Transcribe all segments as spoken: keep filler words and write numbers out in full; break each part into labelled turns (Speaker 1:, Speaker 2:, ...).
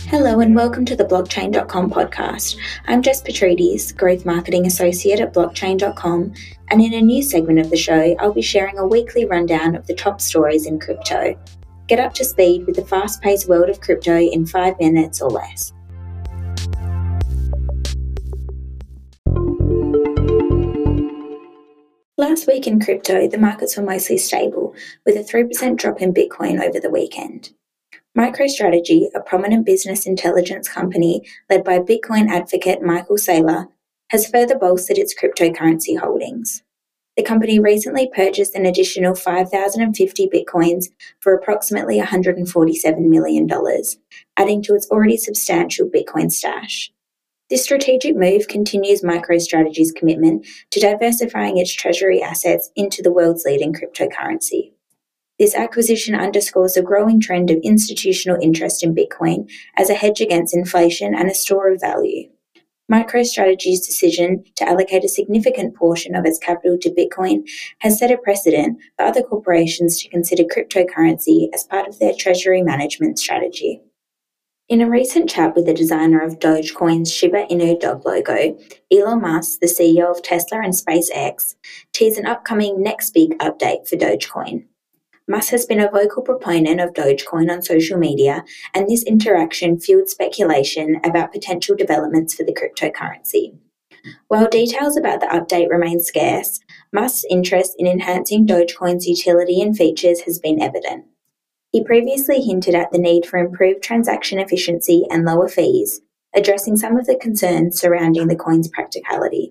Speaker 1: Hello and welcome to the blockchain dot com podcast. I'm Jess Petrides, Growth Marketing Associate at blockchain dot com, and in a new segment of the show, I'll be sharing a weekly rundown of the top stories in crypto. Get up to speed with the fast-paced world of crypto in five minutes or less. Last week in crypto, the markets were mostly stable, with a three percent drop in Bitcoin over the weekend. MicroStrategy, a prominent business intelligence company led by Bitcoin advocate Michael Saylor, has further bolstered its cryptocurrency holdings. The company recently purchased an additional five thousand fifty Bitcoins for approximately one hundred forty-seven million dollars, adding to its already substantial Bitcoin stash. This strategic move continues MicroStrategy's commitment to diversifying its treasury assets into the world's leading cryptocurrency. This acquisition underscores a growing trend of institutional interest in Bitcoin as a hedge against inflation and a store of value. MicroStrategy's decision to allocate a significant portion of its capital to Bitcoin has set a precedent for other corporations to consider cryptocurrency as part of their treasury management strategy. In a recent chat with the designer of Dogecoin's Shiba Inu dog logo, Elon Musk, the C E O of Tesla and SpaceX, teased an upcoming next big update for Dogecoin. Musk has been a vocal proponent of Dogecoin on social media, and this interaction fueled speculation about potential developments for the cryptocurrency. While details about the update remain scarce, Musk's interest in enhancing Dogecoin's utility and features has been evident. He previously hinted at the need for improved transaction efficiency and lower fees, addressing some of the concerns surrounding the coin's practicality.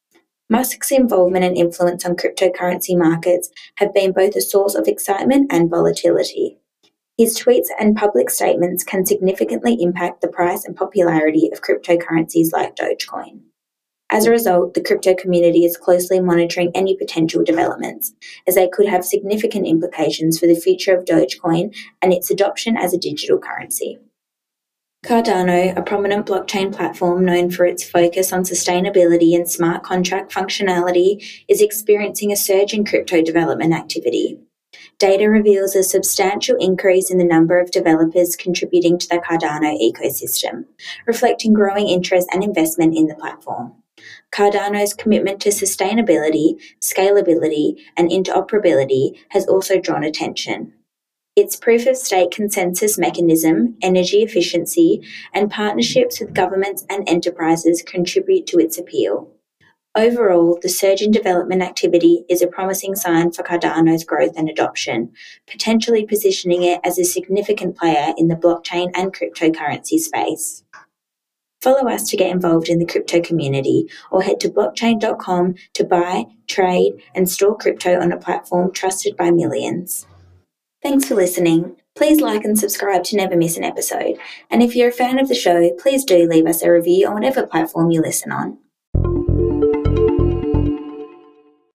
Speaker 1: Musk's involvement and influence on cryptocurrency markets have been both a source of excitement and volatility. His tweets and public statements can significantly impact the price and popularity of cryptocurrencies like Dogecoin. As a result, the crypto community is closely monitoring any potential developments, as they could have significant implications for the future of Dogecoin and its adoption as a digital currency. Cardano, a prominent blockchain platform known for its focus on sustainability and smart contract functionality, is experiencing a surge in crypto development activity. Data reveals a substantial increase in the number of developers contributing to the Cardano ecosystem, reflecting growing interest and investment in the platform. Cardano's commitment to sustainability, scalability, and interoperability has also drawn attention. Its proof-of-stake consensus mechanism, energy efficiency, and partnerships with governments and enterprises contribute to its appeal. Overall, the surge in development activity is a promising sign for Cardano's growth and adoption, potentially positioning it as a significant player in the blockchain and cryptocurrency space. Follow us to get involved in the crypto community, or head to blockchain dot com to buy, trade, and store crypto on a platform trusted by millions. Thanks for listening. Please like and subscribe to never miss an episode. And if you're a fan of the show, please do leave us a review on whatever platform you listen on.